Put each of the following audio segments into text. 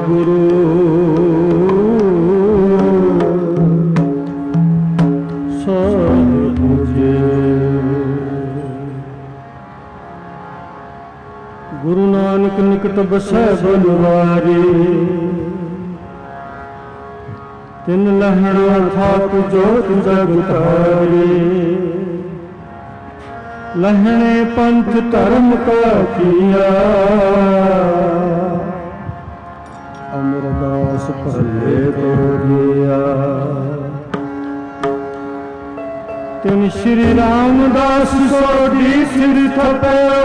गुरु साहिब जी। गुरु नानक निकट बसै बनवारी, तिन लहणा थाक जोत जग तारी। लहणे पंथ धर्म का किया, अमरदास भले तो दिया। तिन श्री रामदास सोडी सिर थपयो,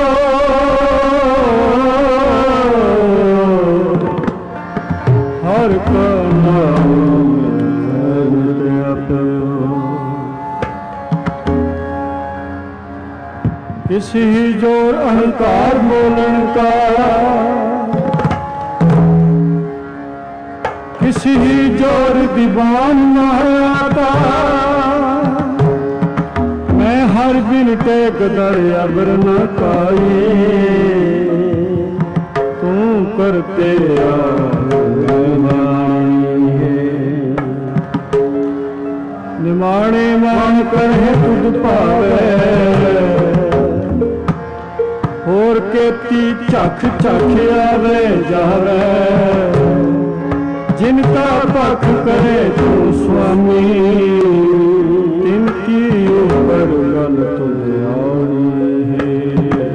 हर का नाम किसी जोर अहंकार बोलन का, किसी जोर दीवान न आता। मैं हर दिन टेक दर अबर न पाई, तू करते निमाणे मान कर है तुझ पावे। और केती चख चख आवे जावे, जिनका पख करे तू स्वामी। इनकी ऊपर गल तुझे आनी है।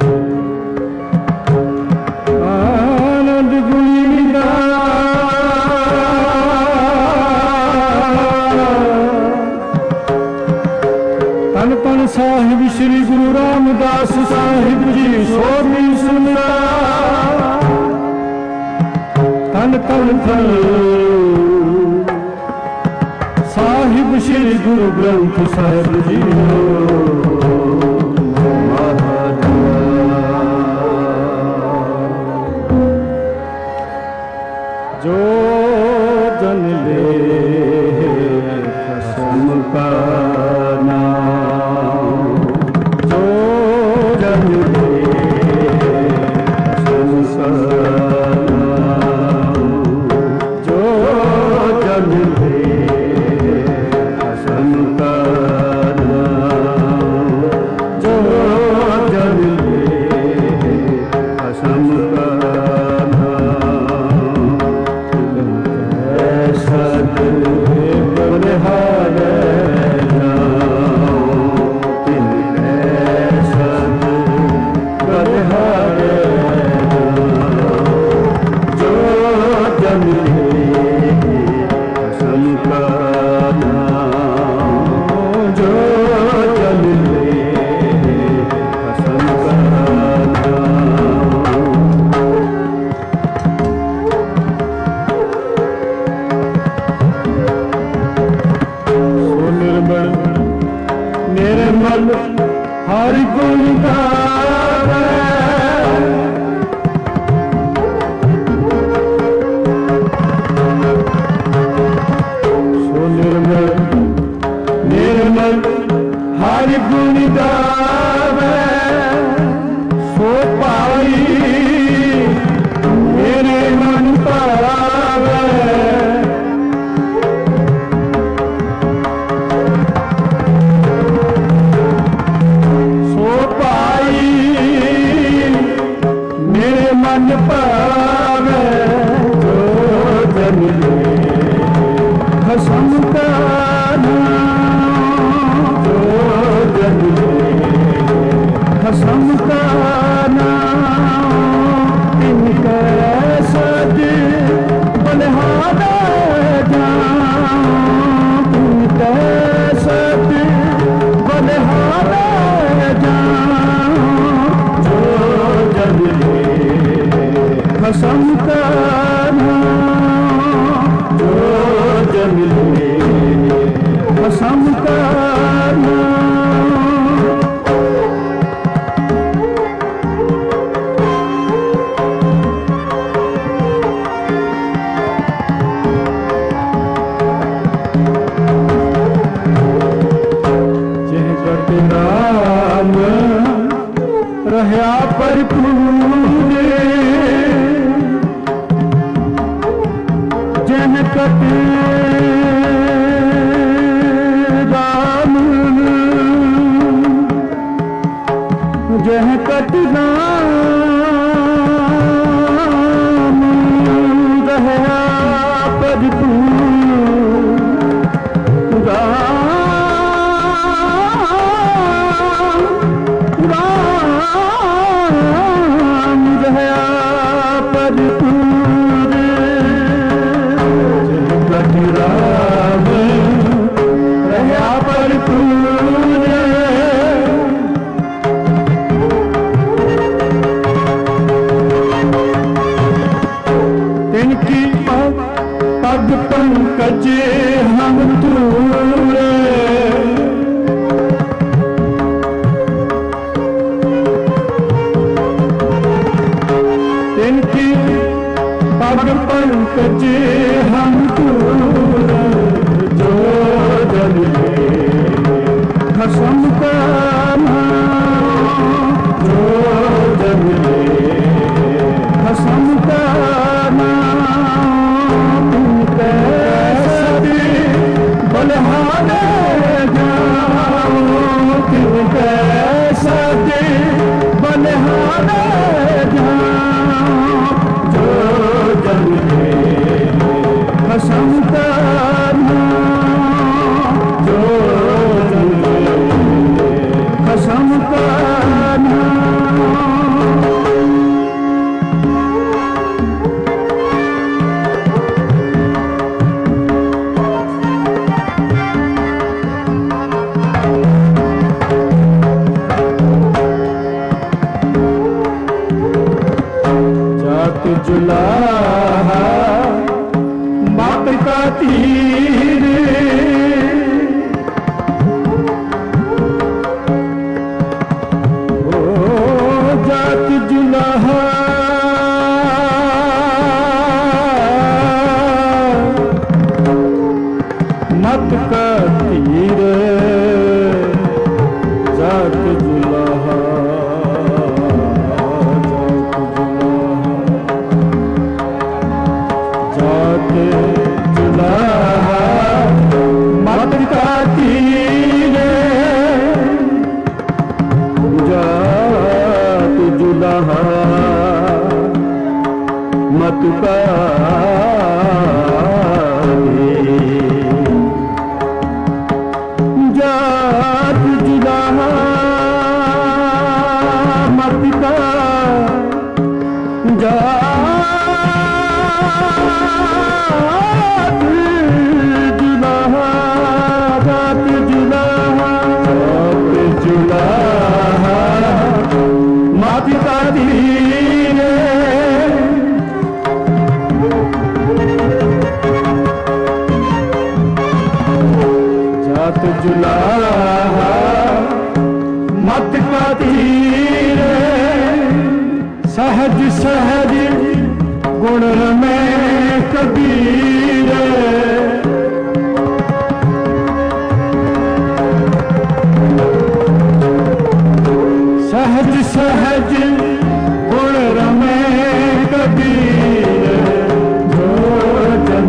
आनंद गुणी तन तन साहिब श्री गुरु रामदास साहिब जी सोनी सुनता। तन तन तन साहिब श्री गुरु ग्रंथ साहिब जी जो जन ले कसम का तीरे जात जुलाहा जात जुलाहा मत का तीरे जात जुलाहा मत का जात जुलाहा मत का जात जुलाहा जात जुलाहा जात जुलाहा मत का तीरे जात जुलाहा मत का तीरे सहज सहज गुण में कबीरे सहज सहज गुण में कबीरे जो जन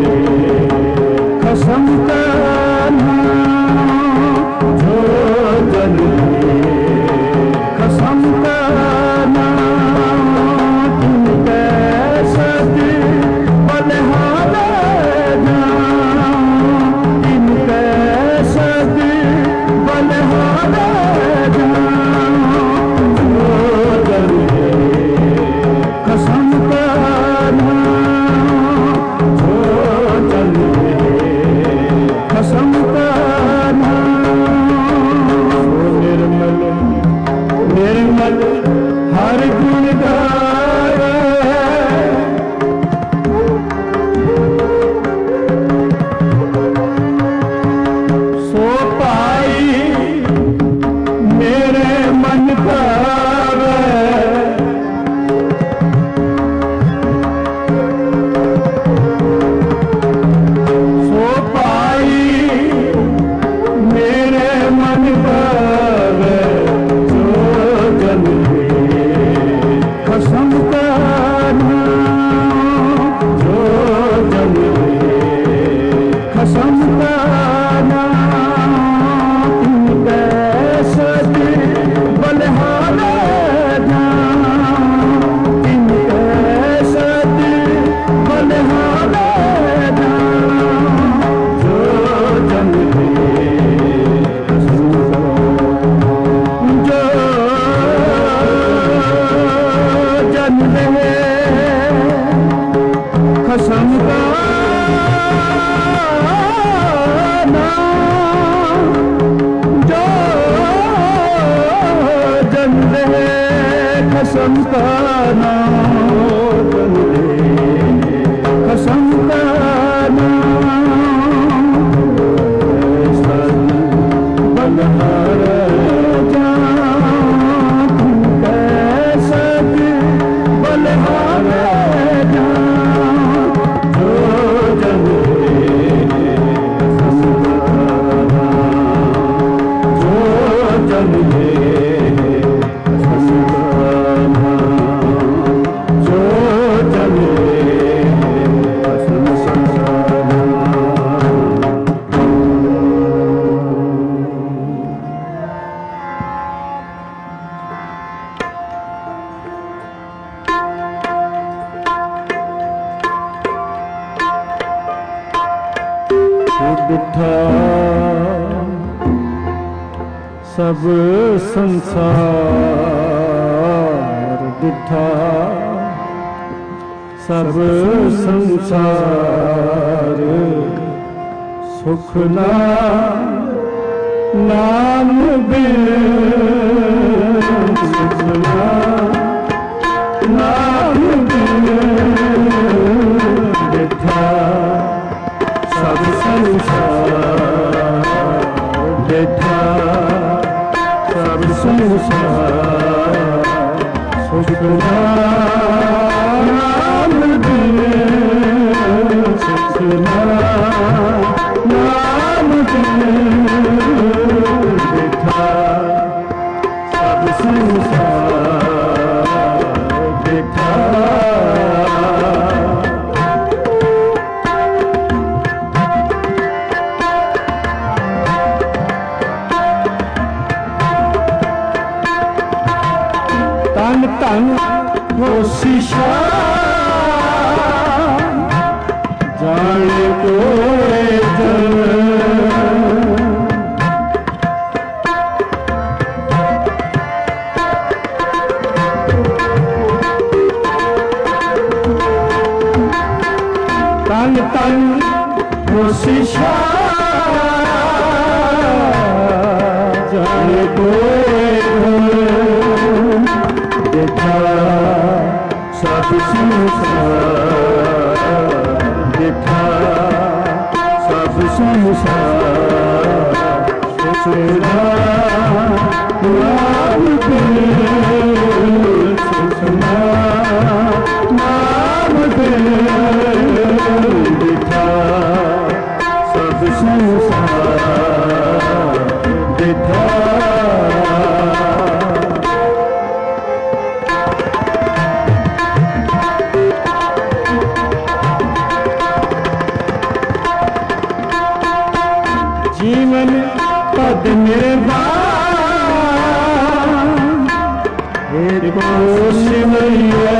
कसम का जो जन कसम का सब संसार डिठा सब संसार सुख नाम बिन सुख नाम बिन डिठा सब संसार डिठा सब संसार सुख नाम बिन सुख नाम बिन देखा सब संसार देखा। तन तन वो शीशा जाने कोई जन। तन तन वो शीशा जाने कोई जन। देखा सब संसार देखा सब संसार। सुना नाम दे सुना नाम दे। देखा सब संसार देखा। जीवन पद निर्वाण एक कोश मैया।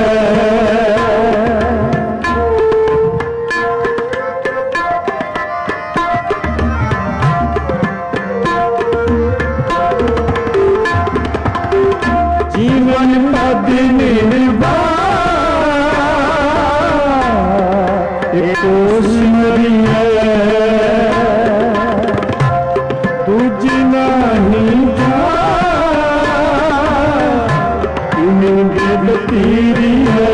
जीवन पद निर्वाण एक कोश मैया। तुझ नहीं वेद तेरी है।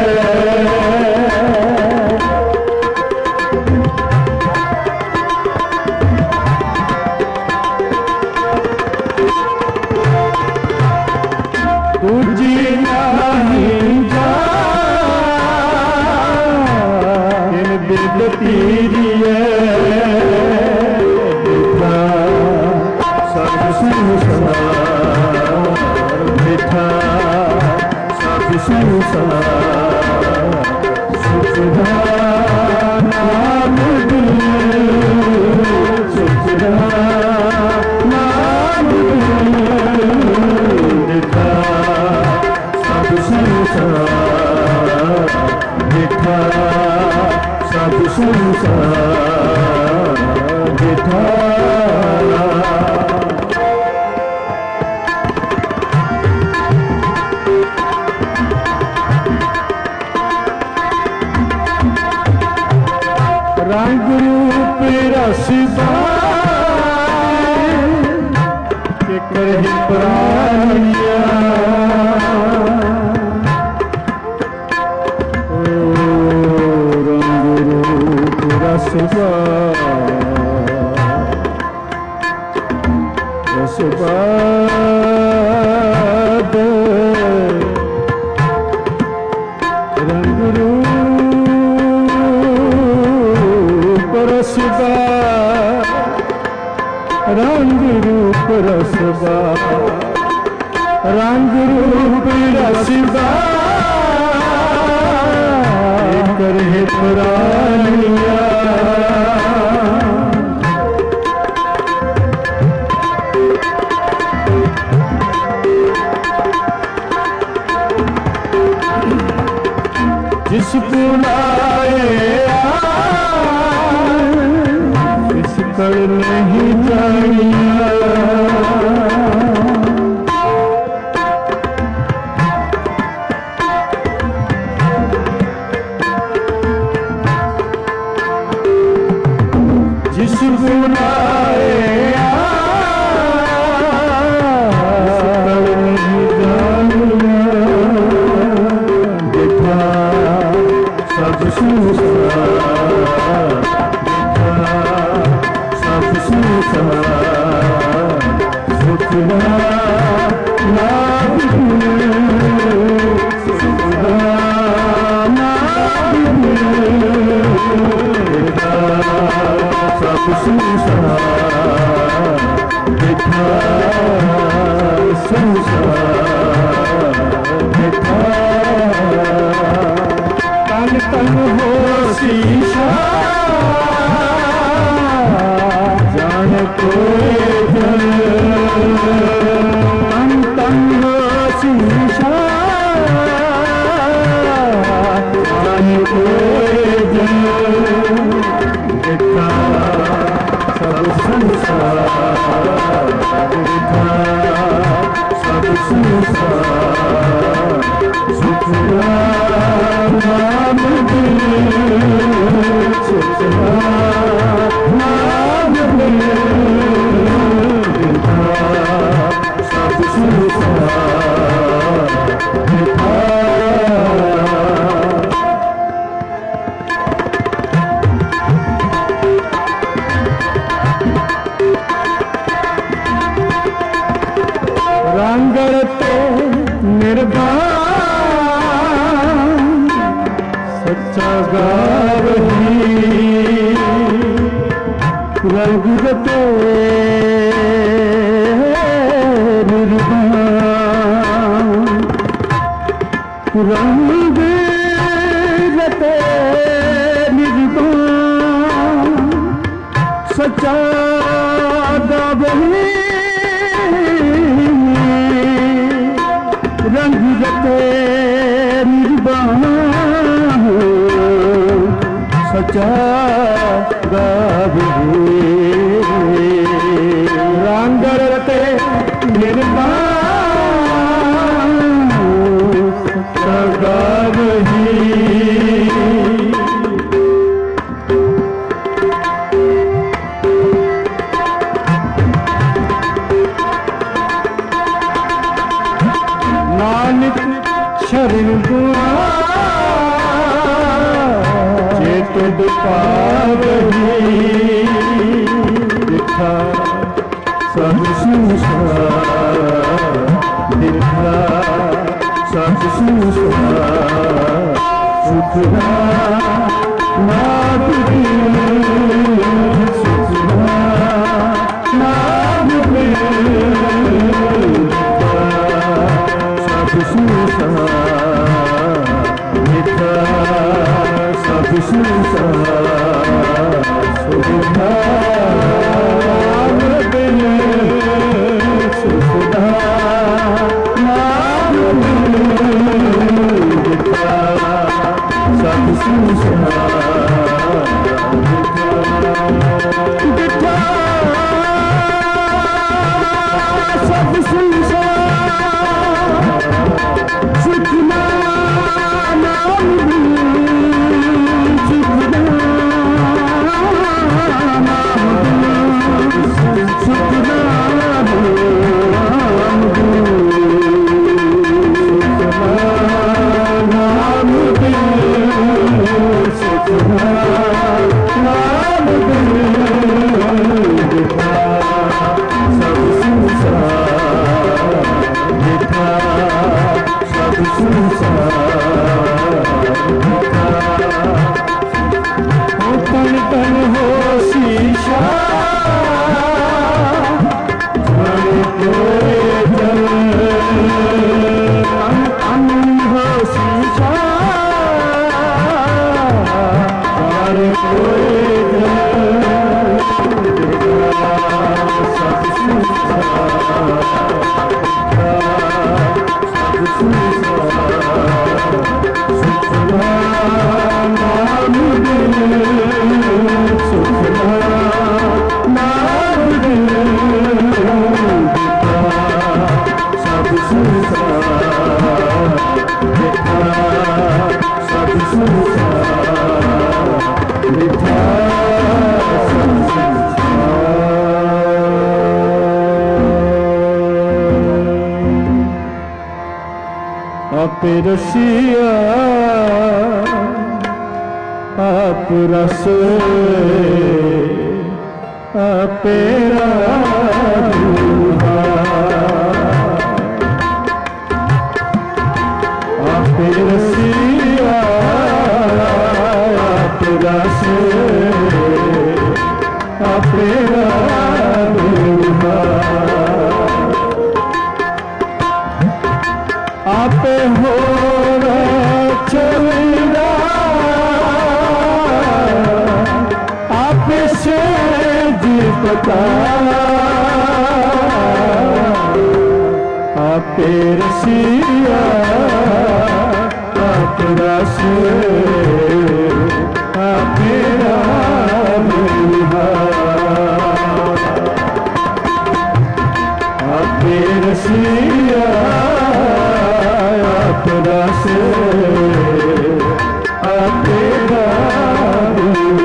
तुझ नहीं वेद तेरी है। सब संसार देखा सब संसार। सुखदा नाम दे सुखदा नाम दे। देखा सब संसार देखा सब संसार देखा। रंग रूप रसदा के कही प्राणिया। ओ रंग रूप रसदा रसदा रंग रूप रसदा रंग रूप रसदा रंग रूप रसदा करे प्राणिया। जिस बुलाए इस कर नहीं जानिया। जिस बुलाए इस कर नहीं जानिया। देखा सब संसार देखा सब संसार। सुखदा नाम दे सुखदा नाम दे। देखा सब संसार संसार मिठा तन तन हो शीशा जान कोई जल तन तन हो शीशा जान कोई जल मिठा सब संसार मिठा सब संसार सुख नाम दिल सुख नाम दिल मिठा सब संसार मिठा रंगड़ते निर्वाण सच्चा गावही रंगड़ते निर्वाण रंगड़ते निर्वाण सच्चा गावही रंग रते निर्वाण सच्चा गावे रंग रते निर्वाण सच्चा गावे नानक शरण गुआ जे तुद पावही दिखा सब संसार दिखा सब संसार सुख नाम दिल सुख नाम दिल संसार मिठा सब संसार सुख नाम दिल सुख नाम दिल मिठा सब संसार मिठा सब संसार सुख नाम सुख नाम सुख नाम सुख नाम सब संसार मिठा सब संसार मिठा तन तन हो शीशा जान कोई जल तन तन हो शीशा जान कोई जल सब संसार सुख नाम दिल सुख नाम दिल सब संसार मिठा सब संसार मिठा सब आप रसिया आप रस आप आप रसिया आप रस आप करता आपे रसिया आप रस आपे राम आपे रसिया आप रस आपे राम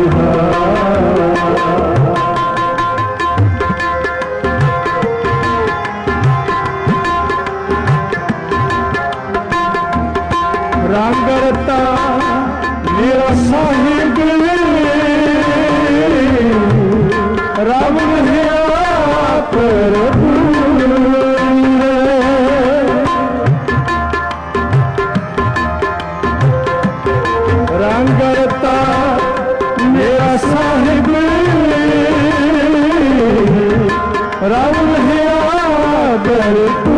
रांगरता मेरा साहिब रावण है प्रभु रांगरता मेरा साहिब रावण है प्रभु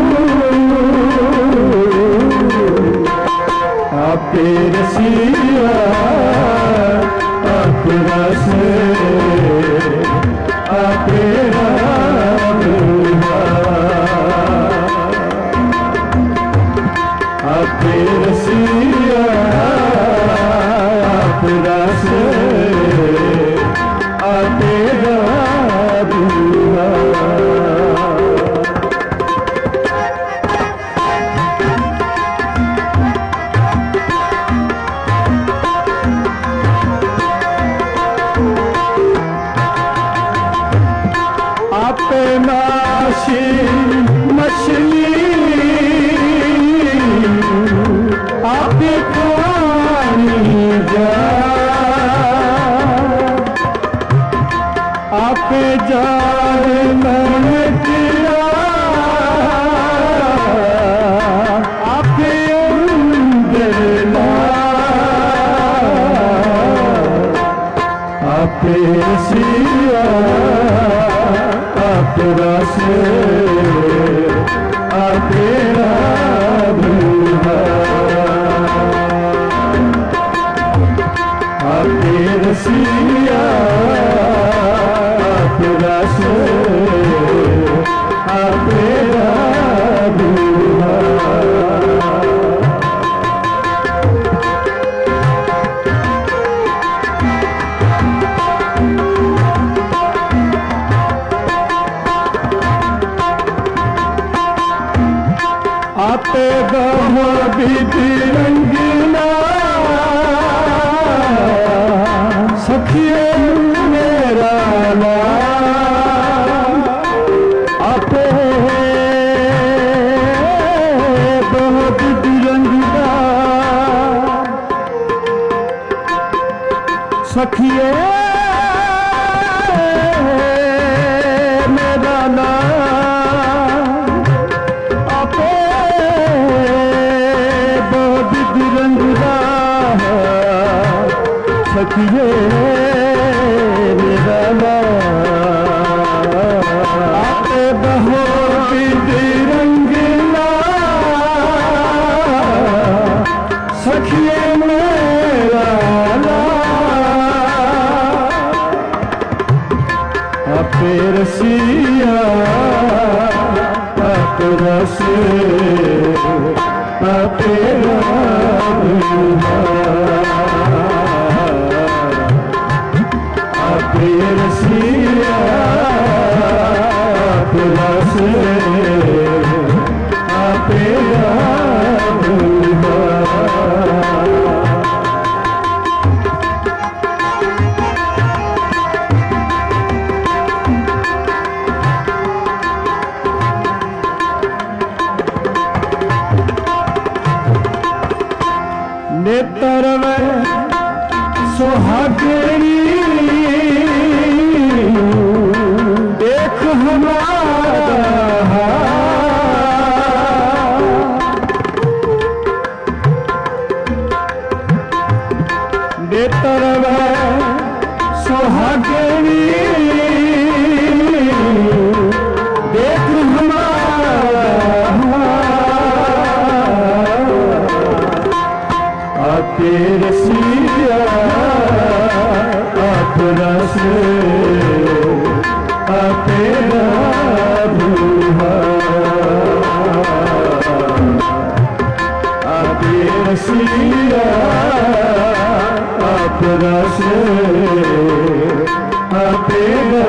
आपे रसिया आप रस आपे राम आपे रसिया आप रस आपे राम नाशी मछली आप खानी जा आप जार मन किया आप अंदर आप सिया आप रस आपे राम आपे रसिया आप रस आपे राम आपे बहो विधि रंगीला सखिए मेरा आपे बहो विधि रंगीला सखिए मेरा सखिए मेरा आपे बहो विधि रंगीला सखिए मेरा आपे रसिया आप रस आपे राम आपे रसिया आप रस आपे राम नेत्र में सुहागरी देख हमारा नेत्र में सुहागरी देख हमारा आपे रसिया आप रस रसिया आप रस तेरा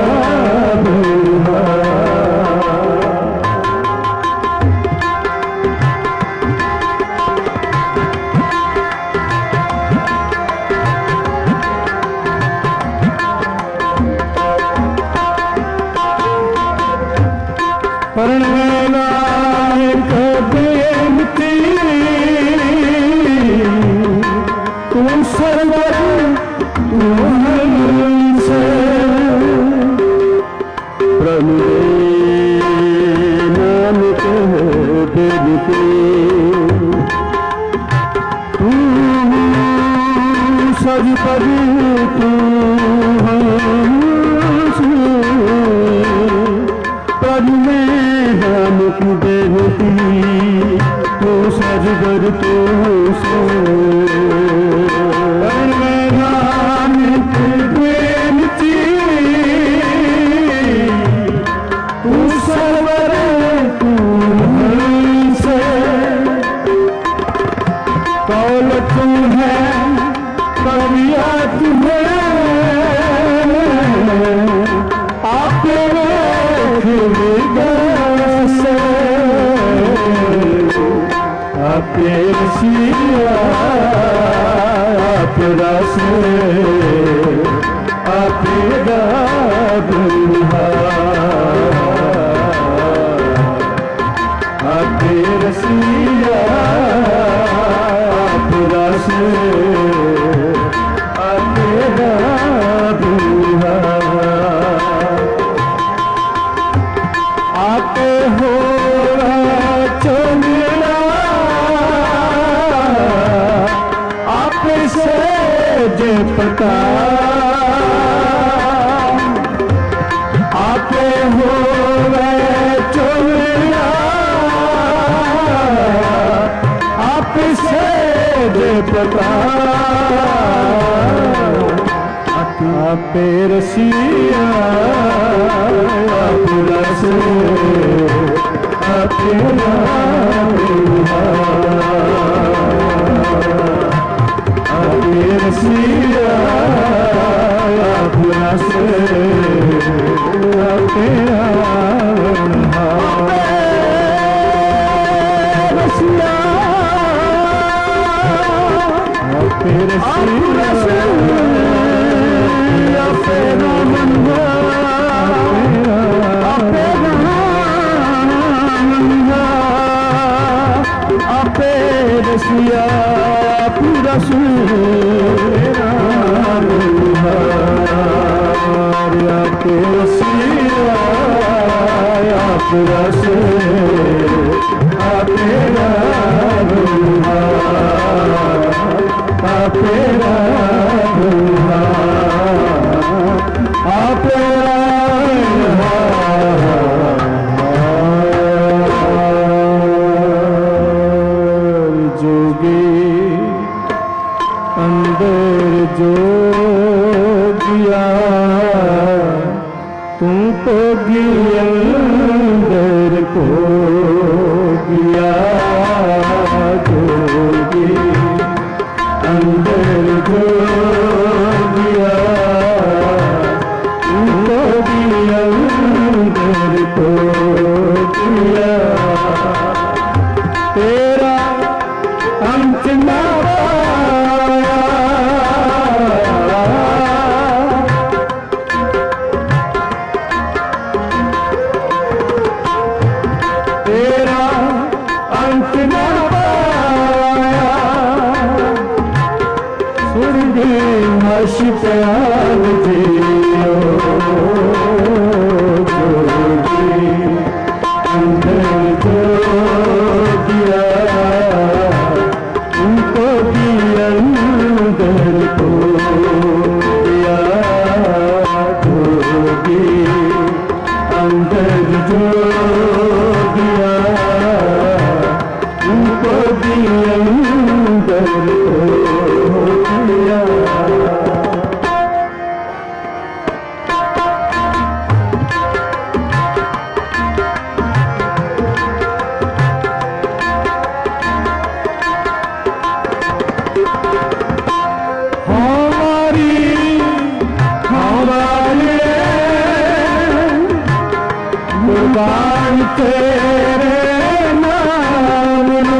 कुर्बान तेरे नाम नो,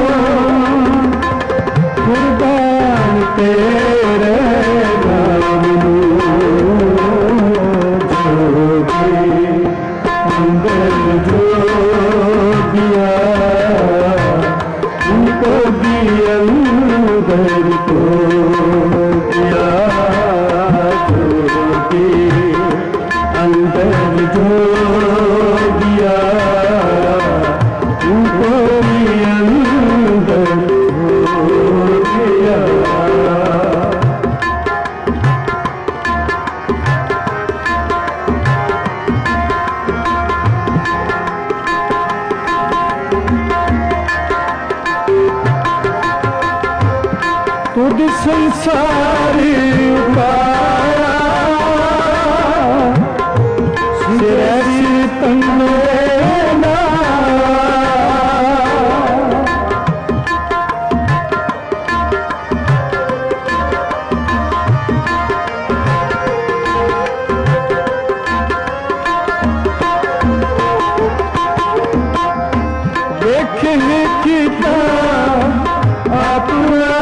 कुर्बान तेरे नाम नो, जोगी अंदर जो दिया उनको भी अंदर को दिया, जोगी अंदर जो दिया उनको भी अंदर को दिया। तुझ संसारी उपाया सिर तन्ने ना, देखे किता अपना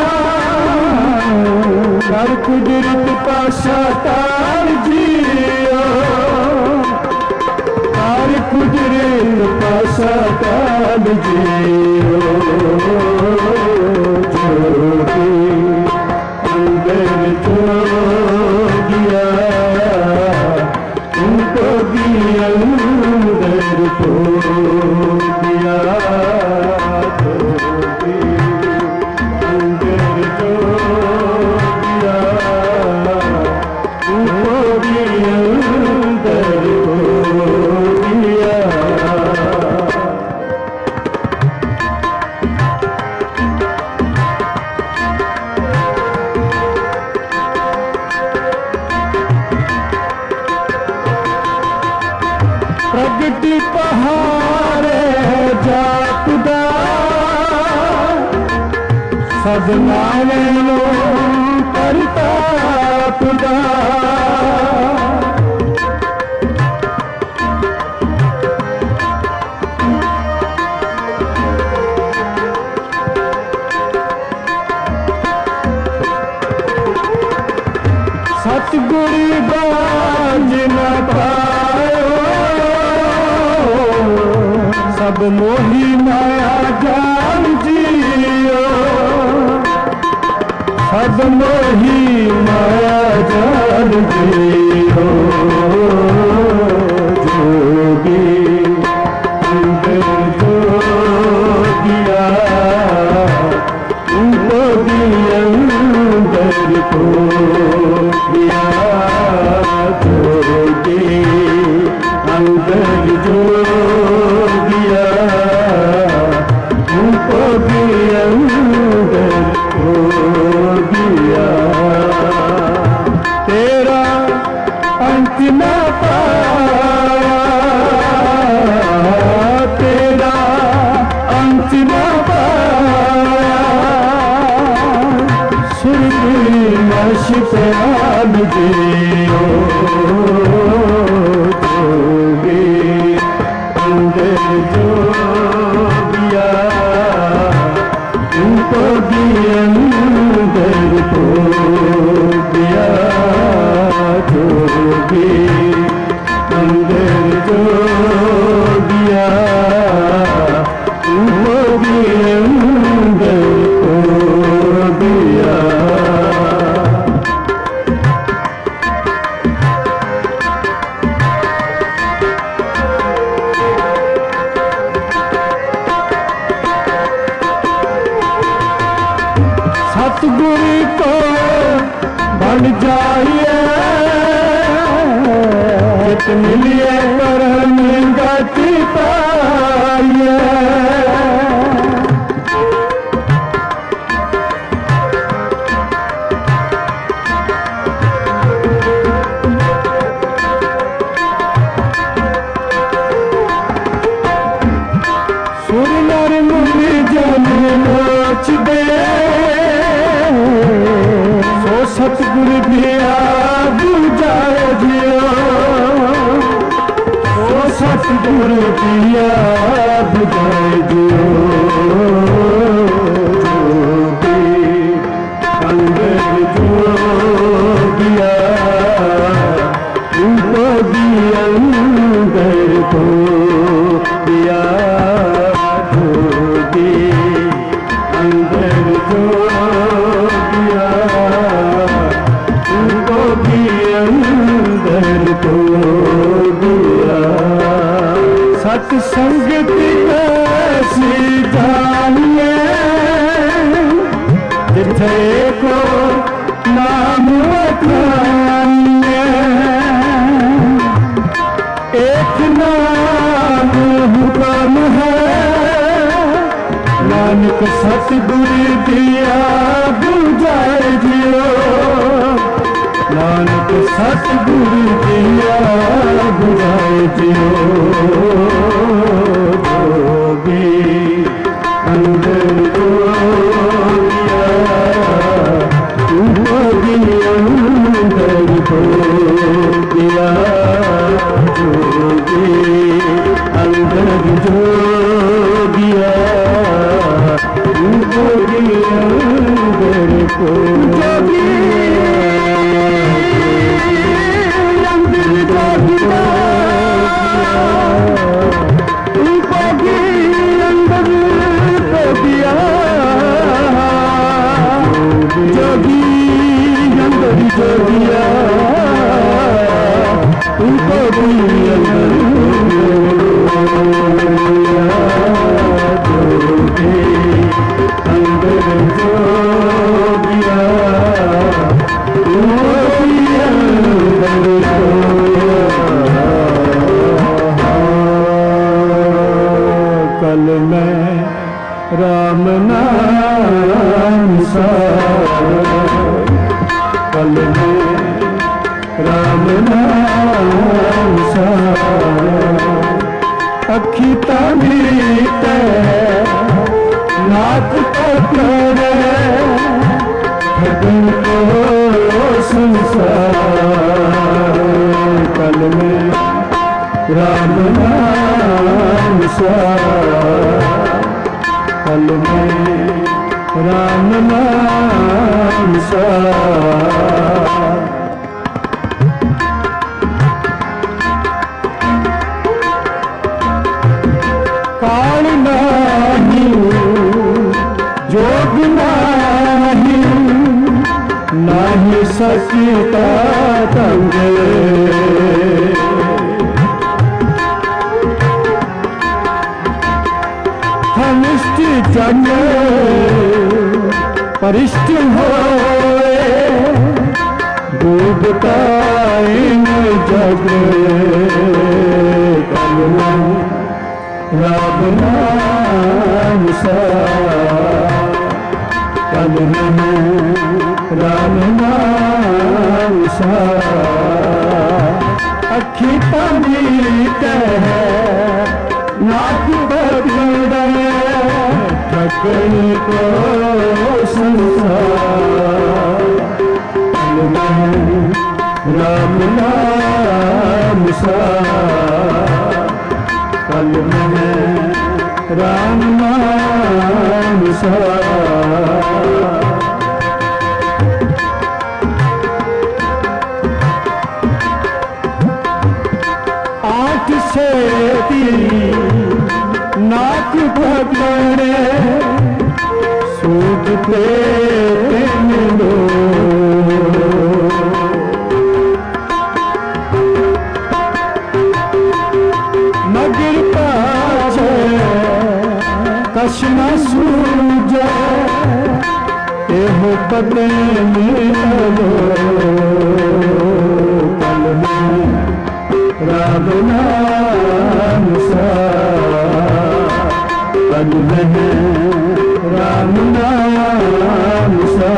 कर कुदरत पाशा तार जियो, कर कुदरत पाशा तार जियो, जोगी अंदर जो दिया उनको भी अंदर को दिया, जोगी अंदर जो दिया उनको भी अंदर को दिया। प्रगति पहाड़े जातदा सब नाले लो करता पुदा, सतगुरु बाज न पायो सब मोही माया जान जियो, सब मोही माया जान जियो, जोगी अंदर जो दिया उनको भी अंदर को दिया, जोगी अंदर जो दिया उनको भी अंदर को दिया। तेरा अंत न पाया, तेरा अंत न पाया, सुरती नश पे आग जियो, जोगी अंदर जो दिया उनको भी अंदर को दिया, जोगी अंदर जो दिया उनको भी अंदर को दिया। सतगुरु को बन जाइए जित मिलिए परम गति पाइए, सुर नर मुनि जन नाच दे सो सतगुरु दिया बुझाए जियो, सो सत सतगुरु दिया बुझाए दियो अंदर जो दिया उनको भी अंदर को दिया जोगी अंदर जो दिया उनको भी अंदर को दिया सत्संग कैसी जानिए जिथे को नाम वखानिए एक नाम हुक्म है नानक सतगुरु दिया बुझाए जियो नानक सतगुरु दिया बुझाए जियो जोगी अंदर जो दिया जोगी अंदर को दिया जोगी अंदर जो दिया जोगी अंदर को जोगी जोगी अंदर जो दिया उनको भी अंदर जोगी अंदर जो दिया उनको भी अंदर कल मैं राम नाम कल में राम नाम अखी तमीत नाथ पकड़े भगन को संसार कल में राम नाम कल में राम नाम काल नहीं जोग नहीं नहीं सकीता तंग धनिष्ठ जन परिष्ठ होए डूबता इन जग राम नाम कल राम नाम अखी तमीत है नाथ पकड़े ठकन को संसार राम नाम कल में राम नाम आँख से नाक पकड़े सूझते मिलो मगर पाछे कशना सूझे एहो पते मिलो कल में राम नाम कल में राम नाम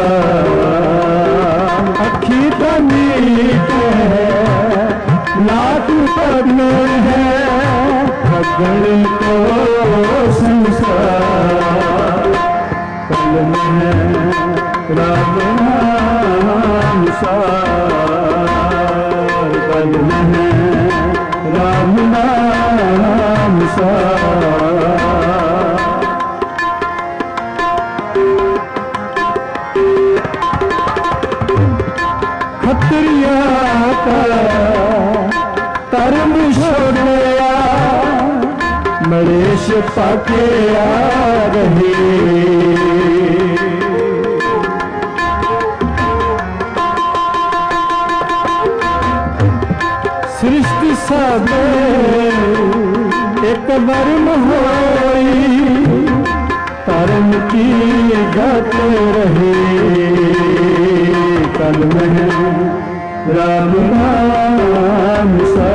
अखी तमीत है नाथ पकड़े है भगन को संसार कल में राम नाम कल में राम नाम खतरिया का धर्म छोड़या मलेश पाके आ रहे सृष्टि सब एक वर्म होई धर्म की गत रहे कल में राम नाम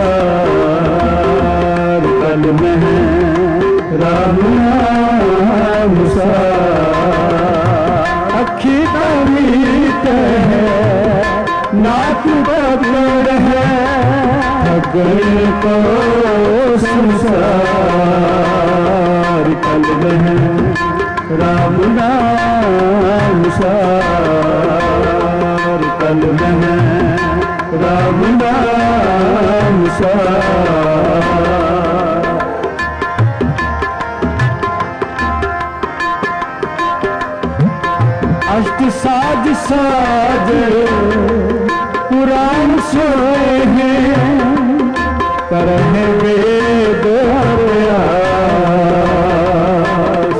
सार कल में राम नाम सार अखी तमीत है नाक पकड़ है अगर को संसार कल में राम नाम सार कल में राम नाम सार अष्ट साज साज पुराण सोए हैं करहे वेद अरयास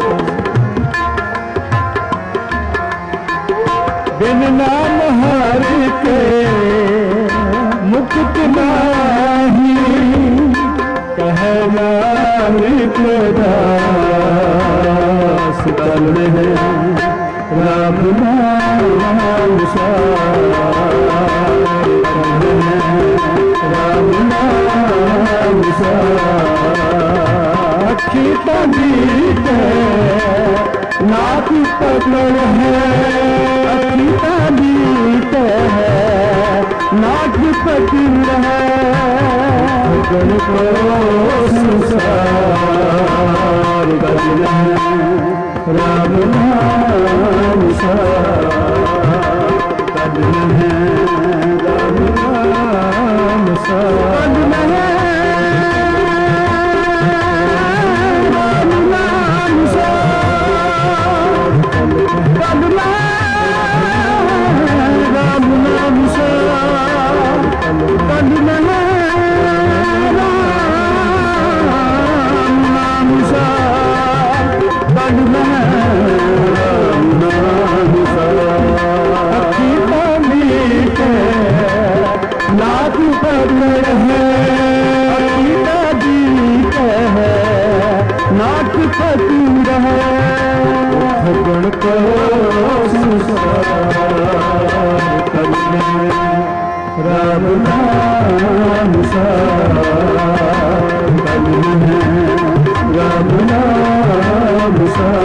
बिन नाम हरि के मुक्त नाही कह नानक दास कल में राम नाम सार राम नाम सार अखी तमीत नाक पकड़ है अखी तमीत है नाक पकड़ है गण को संसार राम नाम सार कल में राम नाम सार कल में राम नाम सार कल में राम नाम सार कल में राम नाम सार कल में राम नाम सार अखी तमीत नाक पकड़ है अखी तमीत है नाक पकड़ है गण को संसार कल में राम नाम सार कल में राम नाम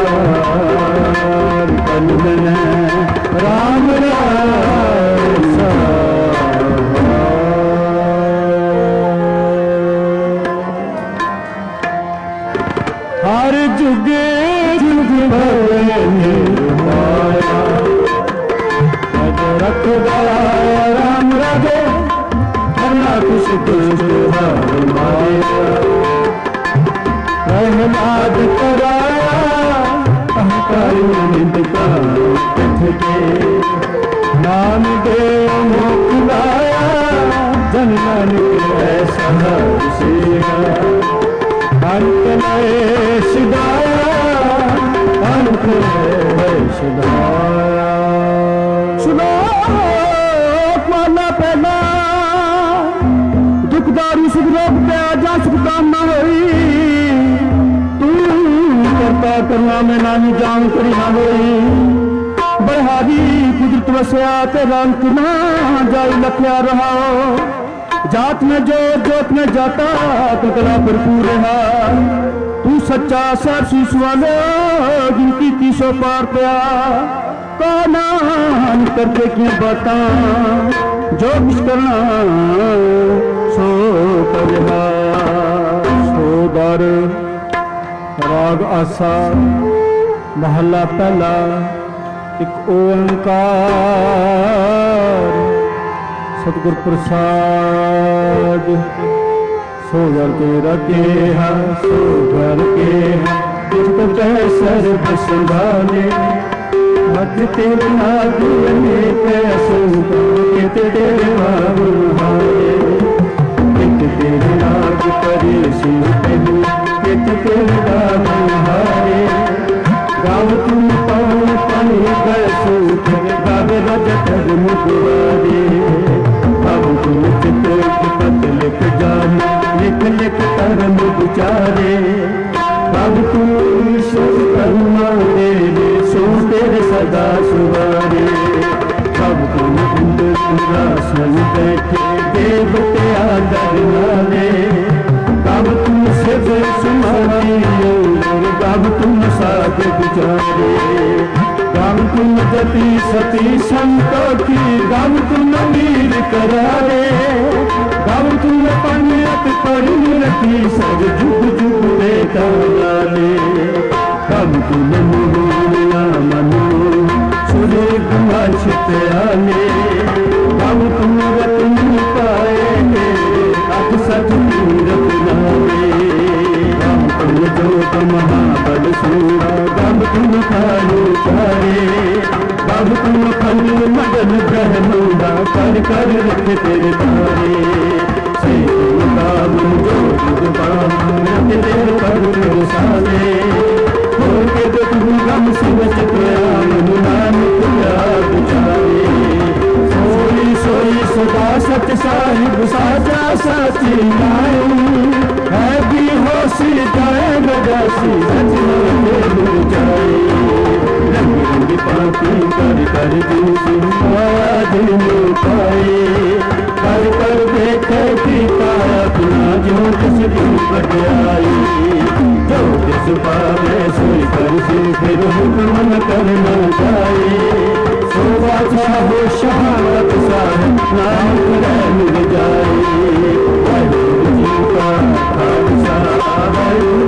सार कल में राम नाम सार हर जुगे जुग माया रख दया राम राधे करना कुछ दुष्ट माया प्रहलाद कराया अहंकारी निंद का के नाम दे मोकलाया जन नानक ऐसा अंत में सिदाया अंत में सिदाया सुनो माना पहला दुखदारी सुख रोग पे आजा सुखदाम ना होई तू करता करना में नहीं जान करी ना होई बढ़ावी कुदरत वसया तेरा अंत ना जाई लखया रहा जात में जो जोत में जाता कतला भरपूर रहा तू सच्चा सर शीश वाले जिनकी तीसो पार पया कानान करके क्यों बता जो कुछ करना सो करहा सो दर राग आसा महला पहला एक ओंकार सतगुर प्रसाद सो घर तेरा के है सो घर के है सर्व संभाले हथ तेरे नाग अनेक कित तेरे हारे कित तेरे नाग करे शिव पहलू कित तेरे नाग हारे गाँव तुम पाओ पानी गैसो गावे रजत मुखवारे अब तुम चित्र पत लिख जाने लिख लिख करम विचारे अब तुम करुणा तेरे सो तेरे सदा सुवारे अब तुम इंद्रासन बैठे देवते आदर नाले अब तुम शिव सुमारी अब तुम साध गुजारे अब तुम जति सती संतों की अब तुम वीर करारे अब तुम पंडित पढ़ रखी सब जुग जुग बेटा डाले अब तुम मुनिया मनो सुरे गुमाशित आले अब तुम रत्न पाए अब सच तीरथ नाले अब तुम जोत महाबल सूरा अब तुम खालू चारे अब तुम फल मदन ग्रहणों कर कर रख तेरे तारे से तुम काम जो तेरे पर साले होके तो तुम गम शिव चक्राम नानक याद चारे सोई सोई सदा सच साहिब साजा साची गाय है भी होशी जाए बजासी सच न जाए रंग रंग पापी कर कर दिन माया दिन पाए कर कर देखे कि पाया बिना जो किस दिन बजाई जो किस पावे सोई कर सिर फिर हुक्म न करना जाए सो बादशाह हो शहादत साहब नाम करे मिल जाए वाहिगुरु जी का खालसा वाहिगुरु